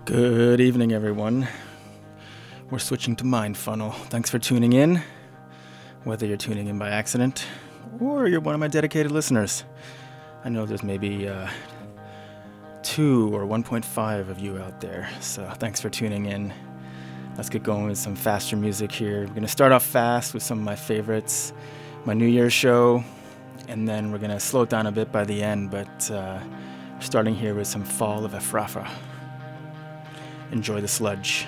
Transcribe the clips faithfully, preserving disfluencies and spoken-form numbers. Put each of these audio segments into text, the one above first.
Good evening, everyone. We're switching to Mind Funnel. Thanks for tuning in, whether you're tuning in by accident or you're one of my dedicated listeners. I know there's maybe uh, two or one point five of you out there, so thanks for tuning in. Let's get going with some faster music here. We're going to start off fast with some of my favorites, my New Year's show, and then we're going to slow it down a bit by the end, but uh, starting here with some Fall of Ephrafa. Enjoy the sludge.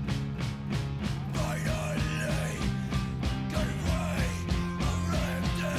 Finally, gave way, erected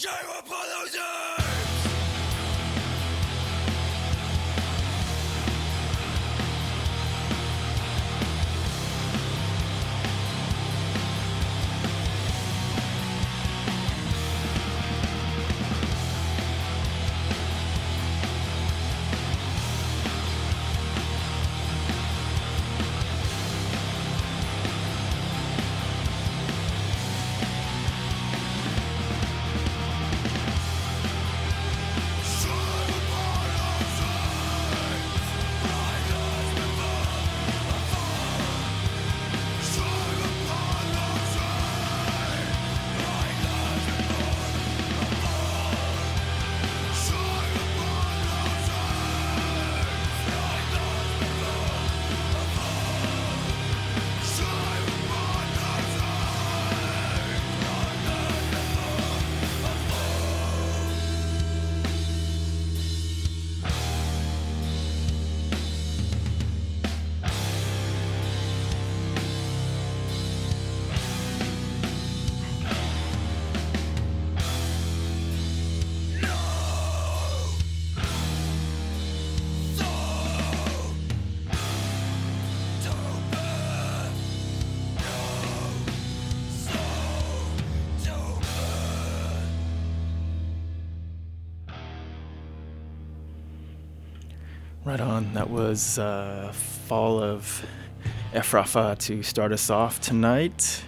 Right on. That was uh, Fall of Ephrafa to start us off tonight.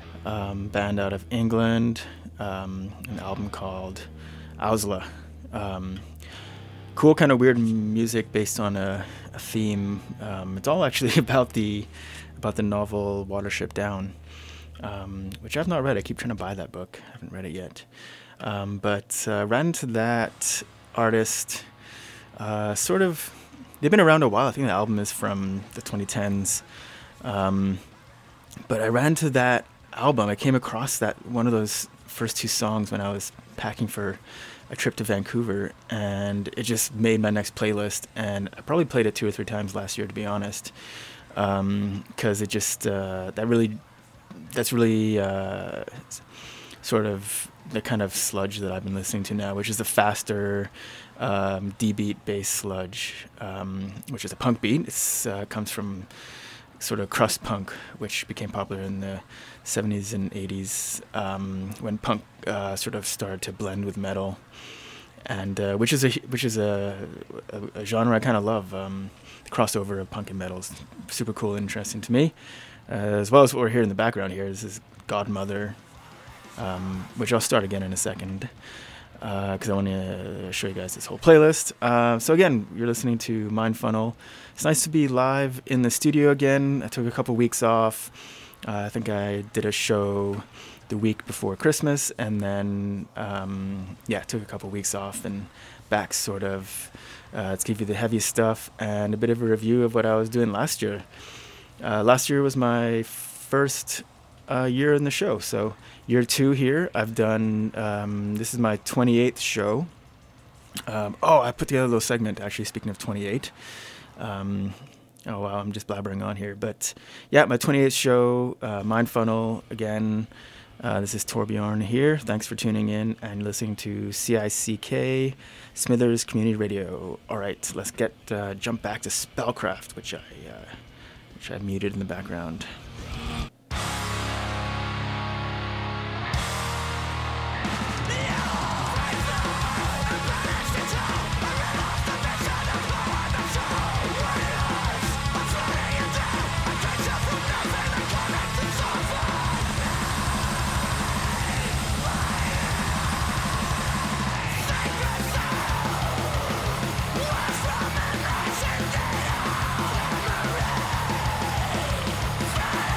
Um, band out of England. Um, an album called Ausla. Um, cool, kind of weird music based on a, a theme. Um, it's all actually about the about the novel Watership Down, um, which I've not read. I keep trying to buy that book. I haven't read it yet. Um, but uh, ran into that artist. Uh, sort of, they've been around a while. I think the album is from the twenty tens. Um, but I ran to that album. I came across that one of those first two songs when I was packing for a trip to Vancouver, and it just made my next playlist. And I probably played it two or three times last year, to be honest, because um, it just uh, that really, that's really uh, sort of the kind of sludge that I've been listening to now, which is the faster um, D-beat bass sludge, um, which is a punk beat. It uh, comes from sort of crust punk, which became popular in the seventies and eighties um, when punk uh, sort of started to blend with metal, and uh, which is a which is a, a, a genre I kind of love. Um, the crossover of punk and metal is super cool and interesting to me, uh, as well as what we're hearing in the background here. This is Godmother. Um, which I'll start again in a second because uh, I want to show you guys this whole playlist. Uh, so again, you're listening to Mind Funnel. It's nice to be live in the studio again. I took a couple weeks off. Uh, I think I did a show the week before Christmas, and then um, yeah, took a couple weeks off and back sort of uh, to give you the heavy stuff and a bit of a review of what I was doing last year. Uh, last year was my first uh, year in the show, so year two here. I've done, um, this is my twenty-eighth show. Um, oh, I put together a little segment, actually, speaking of twenty-eight. Um, oh, wow, I'm just blabbering on here. But yeah, my twenty-eighth show, uh, Mind Funnel, again. Uh, this is Torbjorn here. Thanks for tuning in and listening to C I C K, Smithers Community Radio. All right, let's get, uh, jump back to Spellcraft, which I, uh, which I muted in the background. Fire!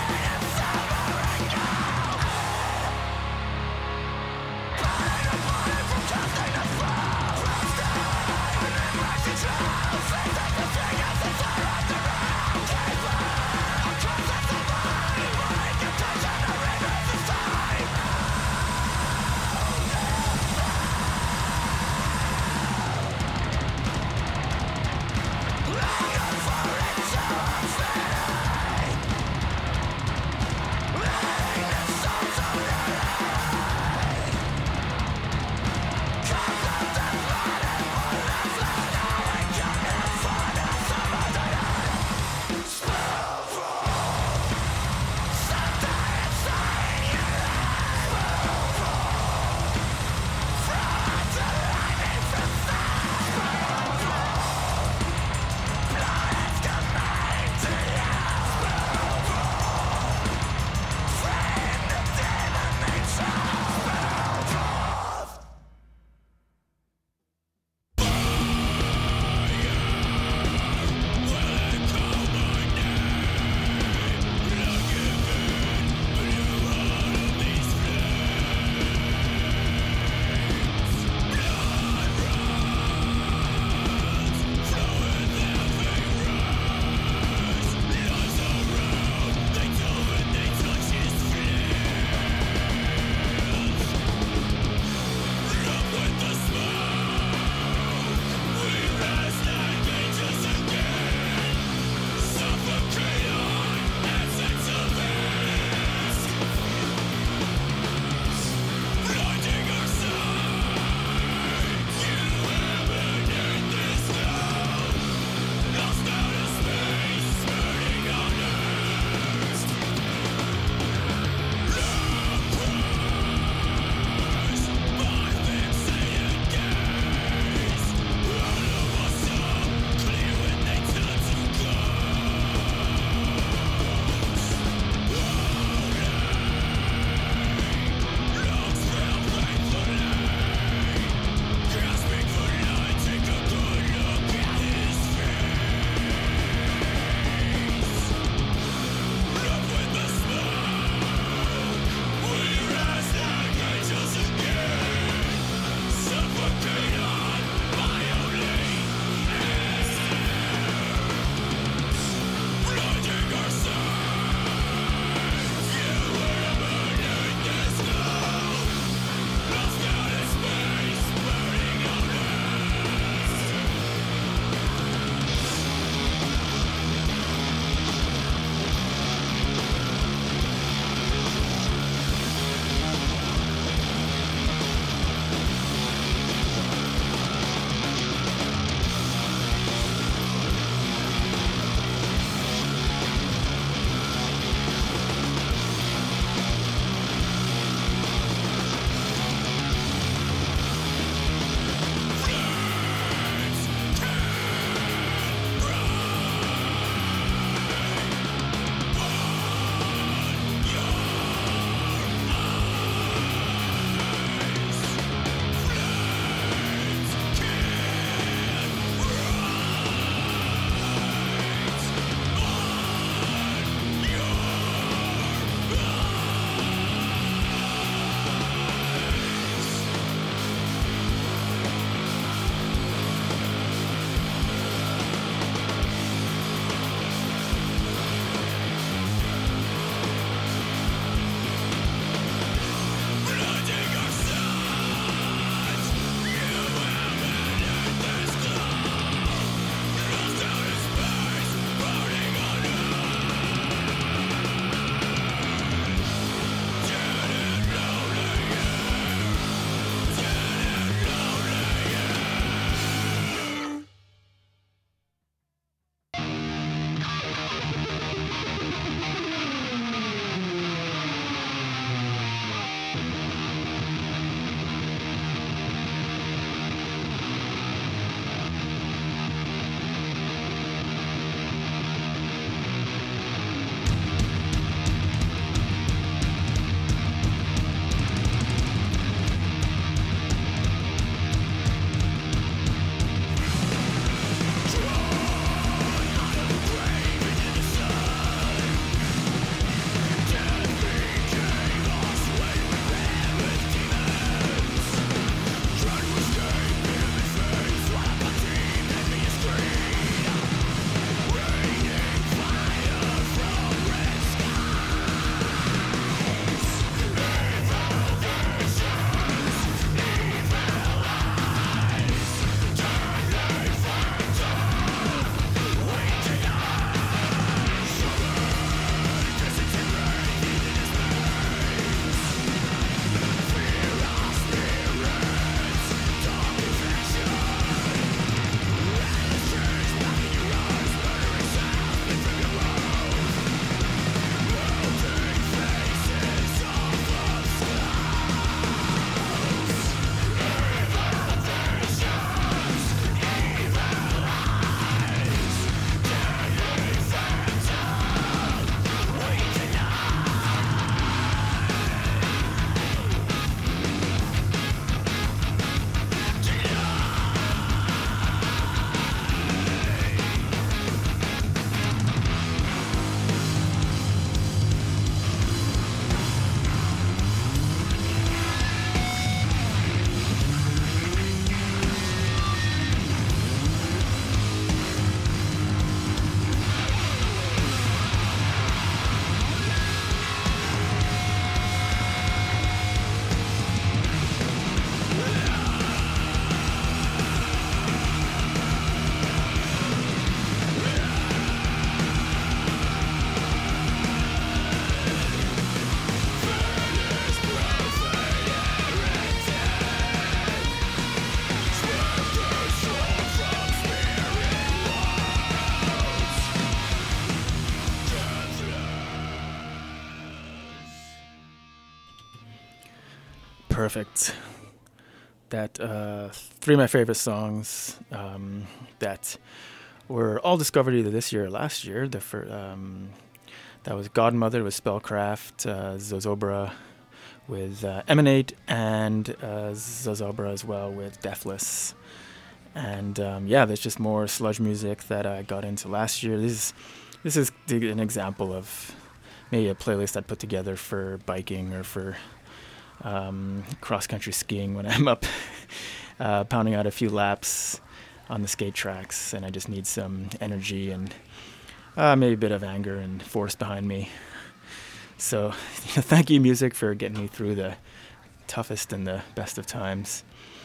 perfect. That uh, three of my favorite songs um, that were all discovered either this year or last year. The fir- um, that was Godmother with Spellcraft, uh, Zozobra with uh, Emanate, and uh, Zozobra as well with Deathless. And um, yeah, there's just more sludge music that I got into last year. This is, this is an example of maybe a playlist I'd put together for biking or for um, cross-country skiing when I'm up uh, pounding out a few laps on the skate tracks, and I just need some energy and uh, maybe a bit of anger and force behind me. So you know, thank you, music, for getting me through the toughest and the best of times.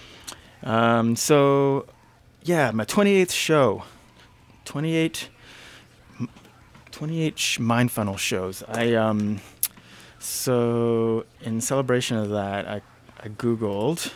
Um, so, yeah, my twenty-eighth show. twenty-eight, twenty-eight sh- Mind Funnel shows. I um, so in celebration of that, I I googled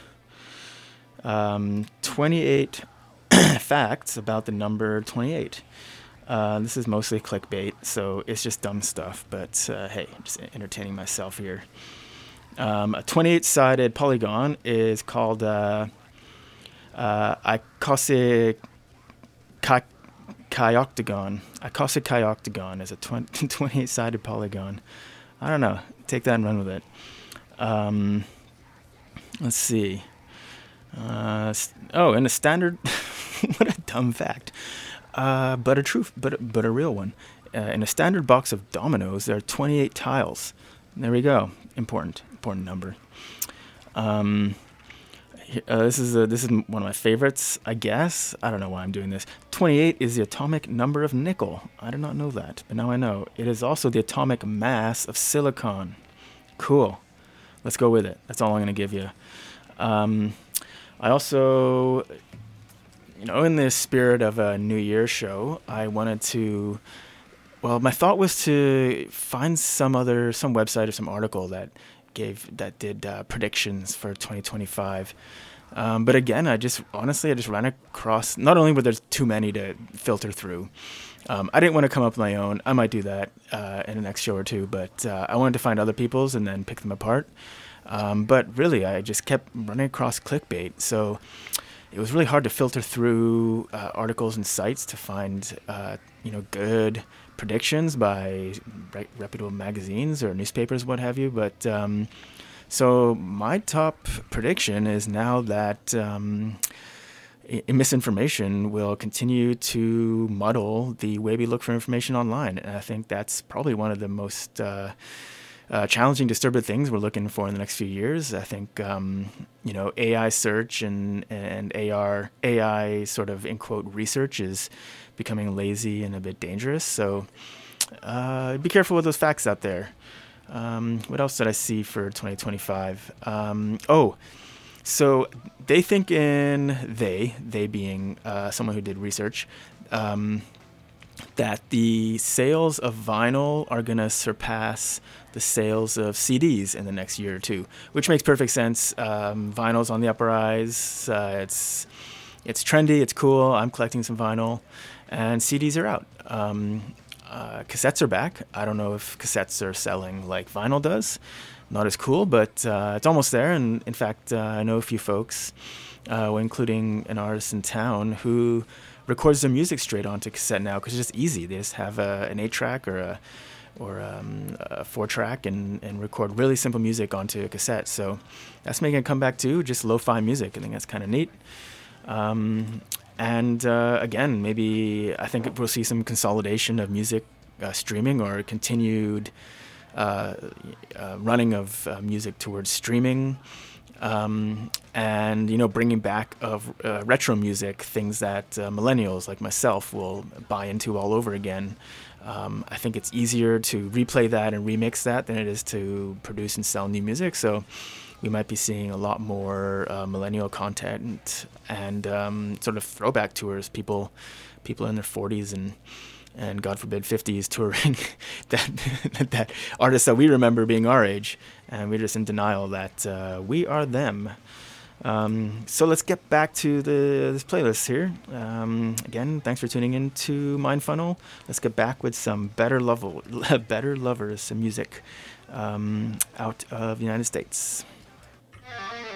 um, twenty-eight facts about the number twenty-eight. Uh, this is mostly clickbait, so it's just dumb stuff. But uh, hey, I'm just entertaining myself here. Um, a twenty-eight-sided polygon is called uh, uh, icosic chi- chioctagon. Icosic chioctagon is a twenty, twenty-eight-sided polygon. I don't know. Take that and run with it. Um, let's see. Uh, oh, and a standard. What a dumb fact. Uh, but a true, but but a real one. Uh, in a standard box of dominoes, there are twenty-eight tiles. There we go. Important, important number. Um, uh, this is a, this is one of my favorites, I guess. I don't know why I'm doing this. twenty-eight is the atomic number of nickel. I did not know that, but now I know. It is also the atomic mass of silicon. Cool. Let's go with it. That's all I'm going to give you. Um, I also, you know, in the spirit of a New Year show, I wanted to, well, my thought was to find some other, some website or some article that gave, that did uh, predictions for twenty twenty-five. Um, but again, I just, honestly, I just ran across, not only were there too many to filter through, um, I didn't want to come up with my own. I might do that uh, in the next show or two, but uh, I wanted to find other people's and then pick them apart. Um, but really, I just kept running across clickbait. So it was really hard to filter through uh, articles and sites to find, uh, you know, good predictions by re- reputable magazines or newspapers, what have you. But um, so my top prediction is now that um, I- misinformation will continue to muddle the way we look for information online. And I think that's probably one of the most uh, Uh, challenging, disturbing things we're looking for in the next few years. I think, um, you know, A I search and, and A R, A I sort of, in quote, research is becoming lazy and a bit dangerous. So uh, be careful with those facts out there. Um, what else did I see for twenty twenty-five? Um, oh, so they think in, they, they being uh, someone who did research, um, that the sales of vinyl are going to surpass the sales of C Ds in the next year or two, which makes perfect sense. Um, vinyl's on the upper rise. Uh, it's it's trendy. It's cool. I'm collecting some vinyl, and C Ds are out. Um, uh, cassettes are back. I don't know if cassettes are selling like vinyl does. Not as cool, but uh, it's almost there. And in fact, uh, I know a few folks, uh, including an artist in town, who records their music straight onto cassette now because it's just easy. They just have a, an eight track or a or um, a four track and, and record really simple music onto a cassette. So that's making a comeback too, just lo-fi music. I think that's kind of neat. Um, and uh, again, maybe I think we'll see some consolidation of music uh, streaming or continued uh, uh, running of uh, music towards streaming. Um, and, you know, bringing back of uh, retro music, things that uh, millennials like myself will buy into all over again. Um, I think it's easier to replay that and remix that than it is to produce and sell new music. So we might be seeing a lot more uh, millennial content and um, sort of throwback tours, people people in their forties and and God forbid fifties touring that that artists that we remember being our age, and we're just in denial that uh, we are them. Um, so let's get back to the this playlist here. Um, again, thanks for tuning in to Mind Funnel. Let's get back with some better level, better lovers, some music um, out of the United States.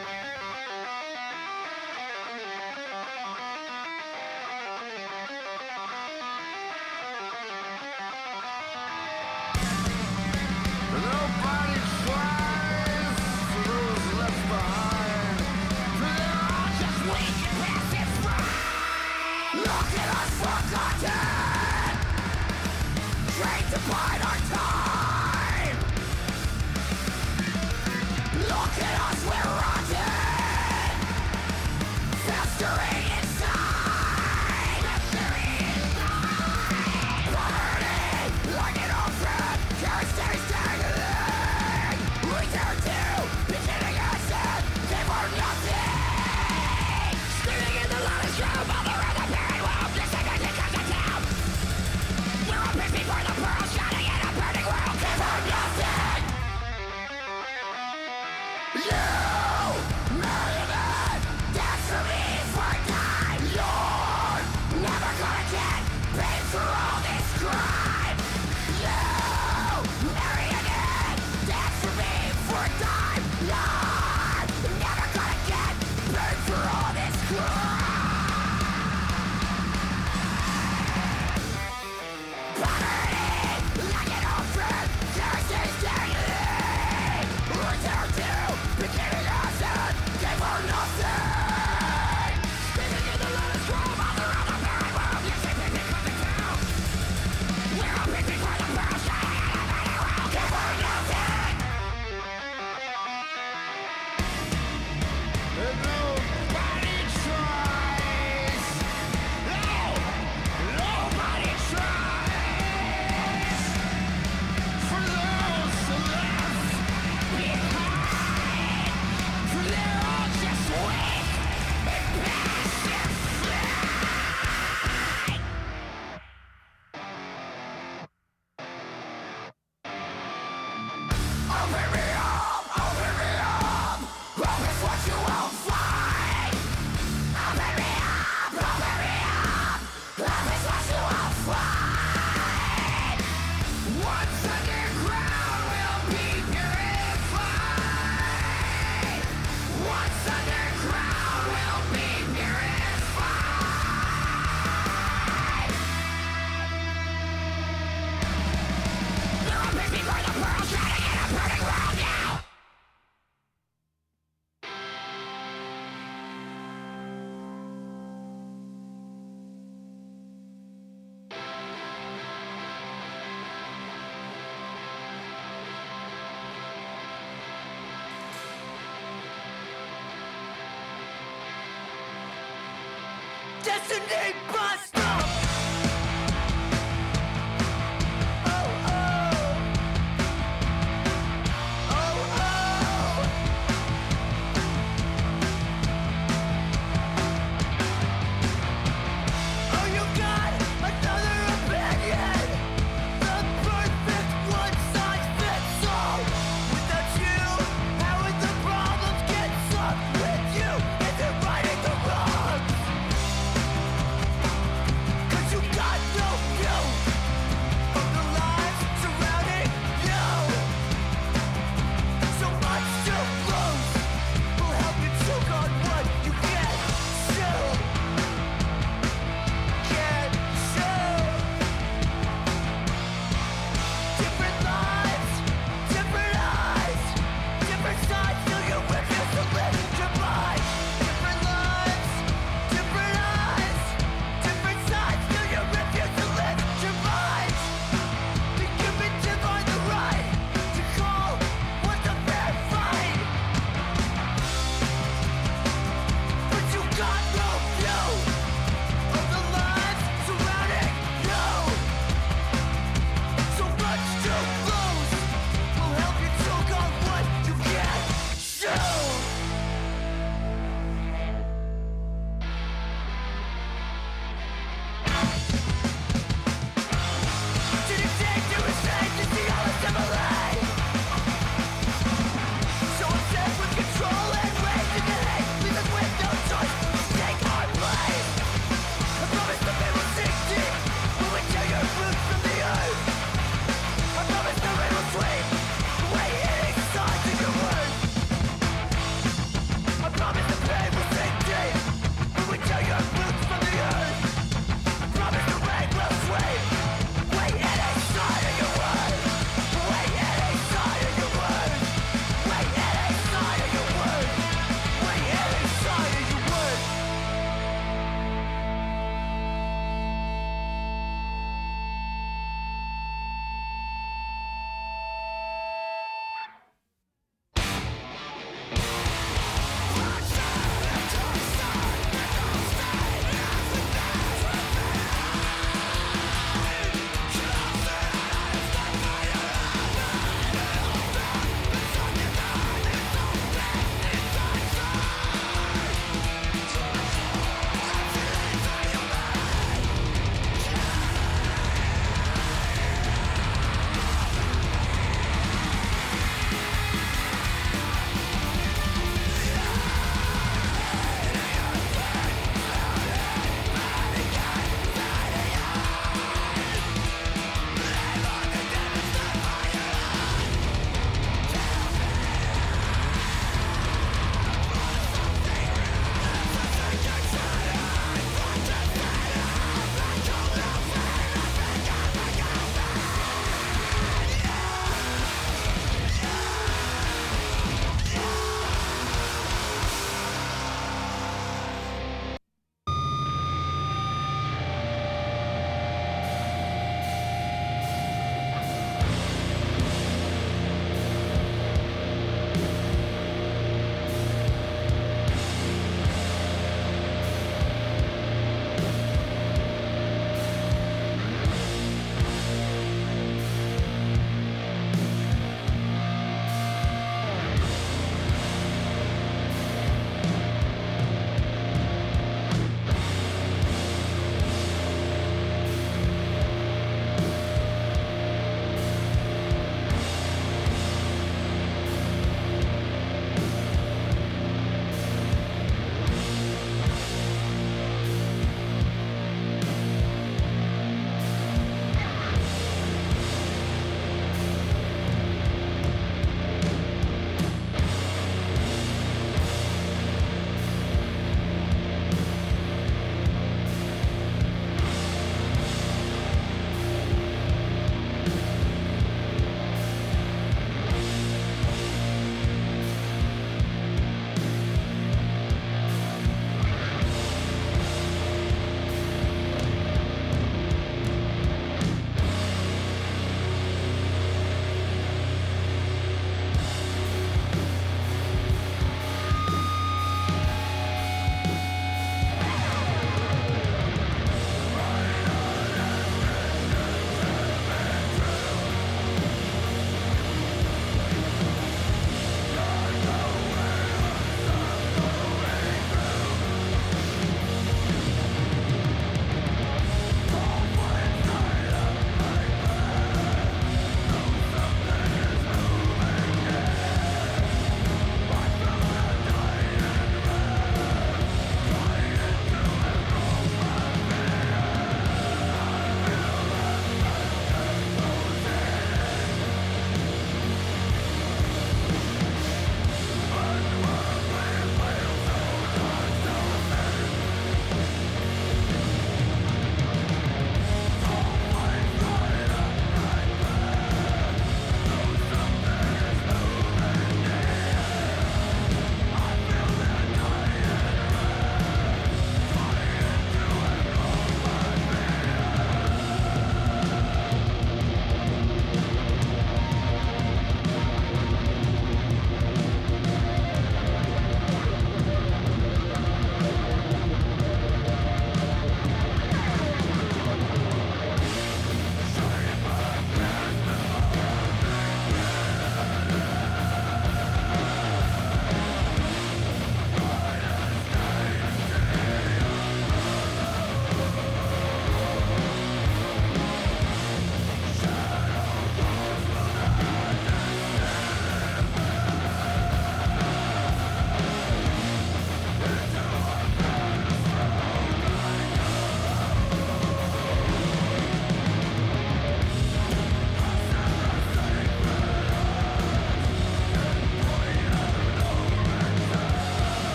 destiny bust up. Oh, oh. Oh, oh. Oh, you got another opinion. The perfect one-size-fits-all. Without you, how would the problems get solved? With you, is it righting the wrongs?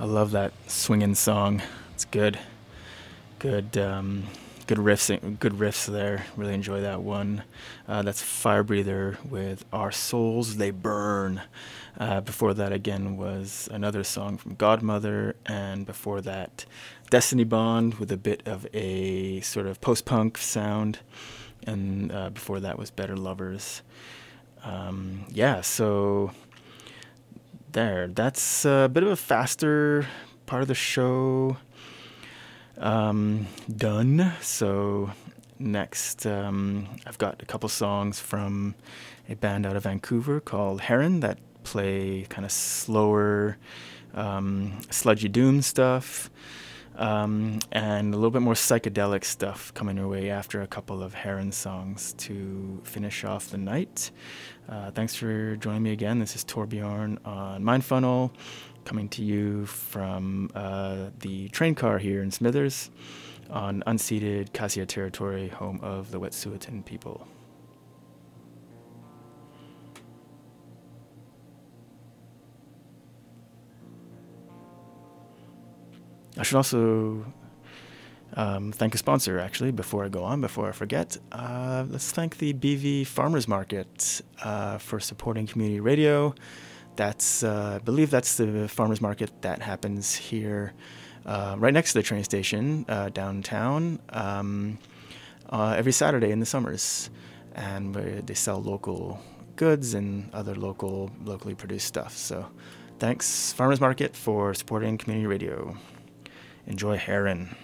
I love that swinging song. It's good. Good um, good riffs good riffs there. Really enjoy that one. Uh, that's Firebreather with Our Souls They Burn. Uh, before that again was another song from Godmother, and before that Destiny Bond with a bit of a sort of post-punk sound, and uh, before that was Better Lovers. Um, yeah, so there. That's a bit of a faster part of the show um, done. So next, um, I've got a couple songs from a band out of Vancouver called Heron that play kind of slower, um, sludgy doom stuff, um, and a little bit more psychedelic stuff coming your way after a couple of Heron songs to finish off the night. Uh, thanks for joining me again. This is Torbjorn on Mindfunnel, coming to you from uh, the train car here in Smithers on unceded Kasia territory, home of the Wet'suwet'en people. I should also um, thank a sponsor, actually, before I go on, before I forget. Uh, let's thank the B V Farmers Market uh, for supporting community radio. That's, uh, I believe that's the farmers market that happens here uh, right next to the train station uh, downtown um, uh, every Saturday in the summers. And they sell local goods and other local, locally produced stuff. So thanks, Farmers Market, for supporting community radio. Enjoy Heron.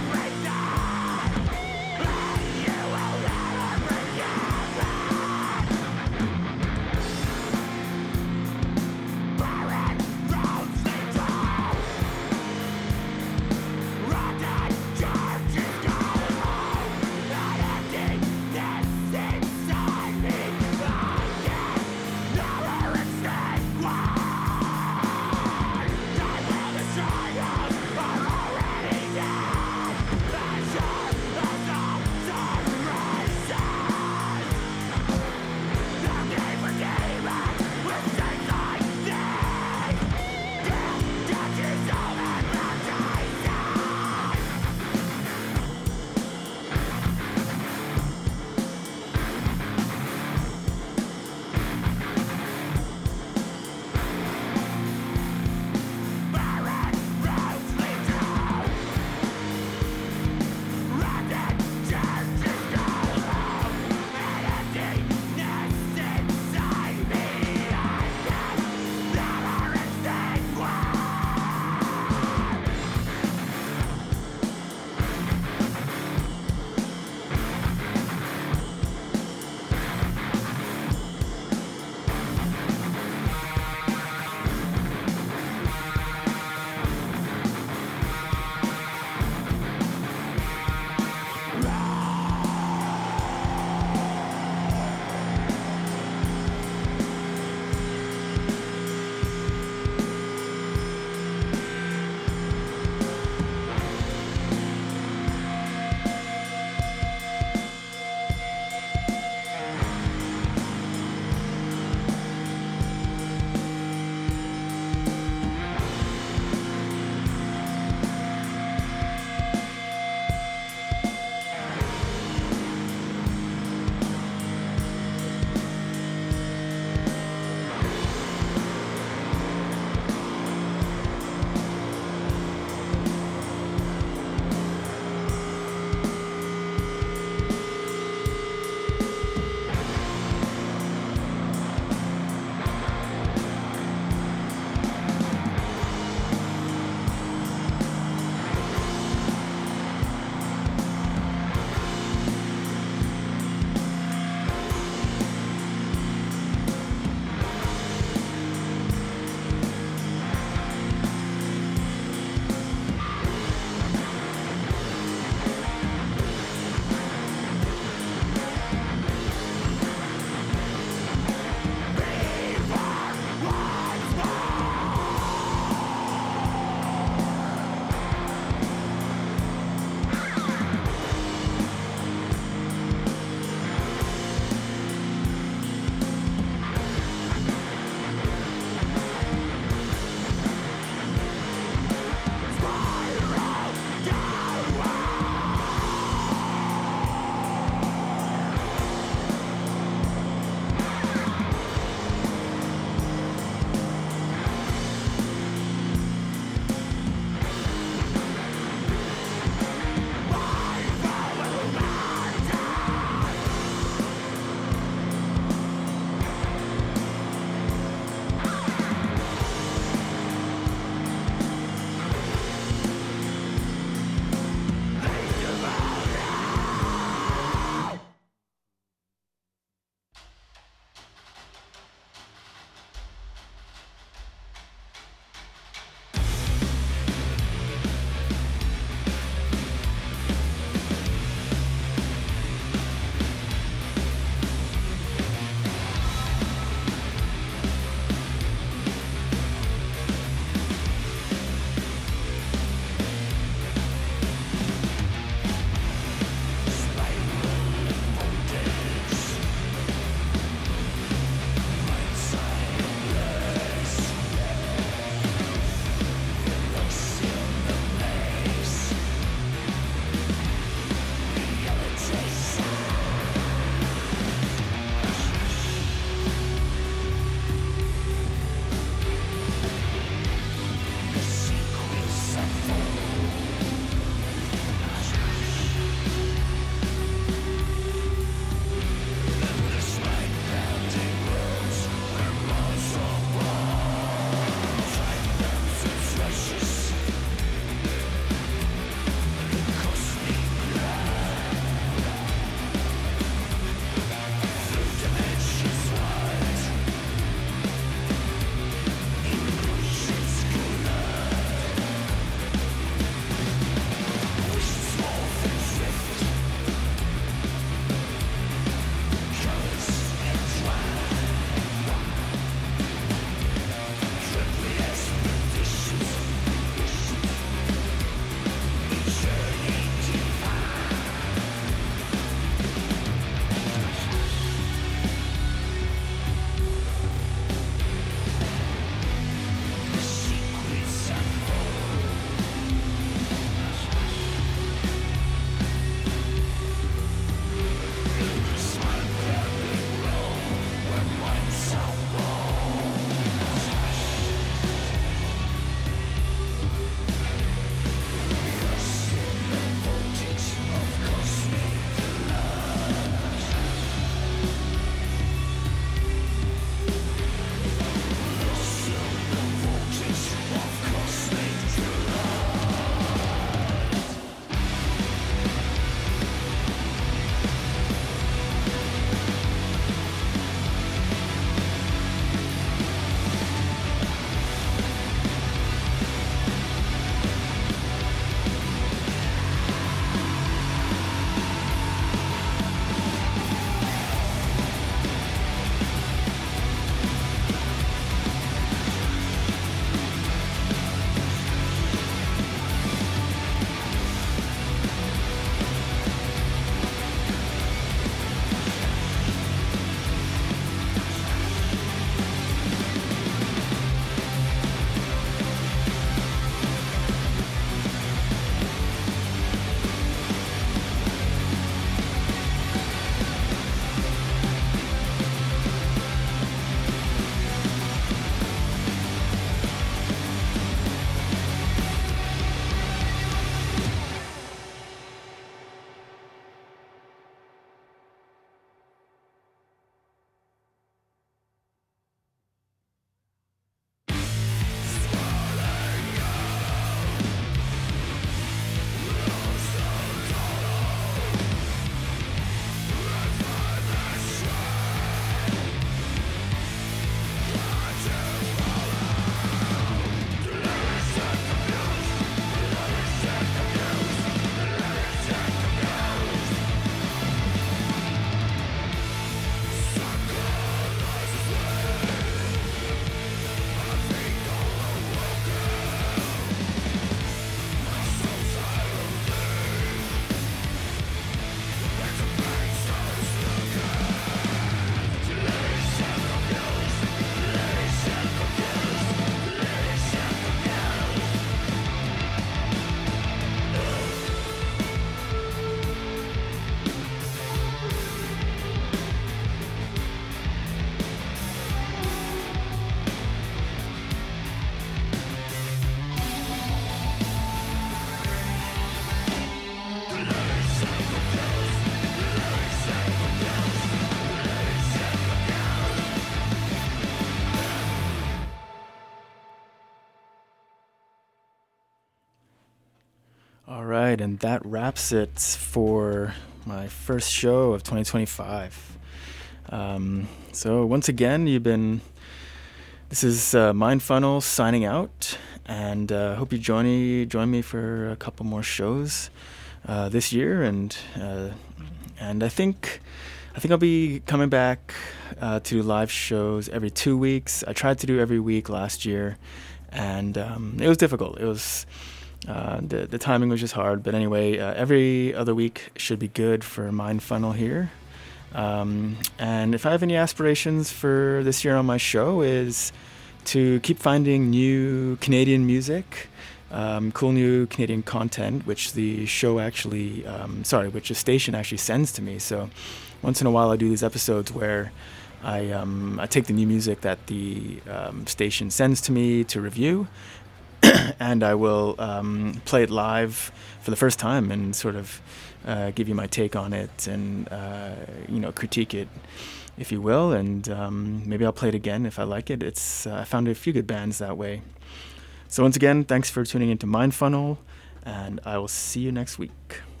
right, and that wraps it for my first show of twenty twenty-five. Um, so once again, you've been. This is uh, Mind Funnel signing out, and uh, hope you join me join me for a couple more shows uh, this year, and uh, and I think I think I'll be coming back uh, to do live shows every two weeks. I tried to do every week last year, and um, it was difficult. It was. Uh, the the timing was just hard, but anyway, uh, every other week should be good for Mind Funnel here. Um, and if I have any aspirations for this year on my show is to keep finding new Canadian music, um, cool new Canadian content, which the show actually, um, sorry, which the station actually sends to me. So once in a while I do these episodes where I um, I take the new music that the um, station sends to me to review. And I will um, play it live for the first time and sort of uh, give you my take on it and, uh, you know, critique it, if you will. And um, maybe I'll play it again if I like it. It's uh, I found a few good bands that way. So once again, thanks for tuning into Mind Funnel, and I will see you next week.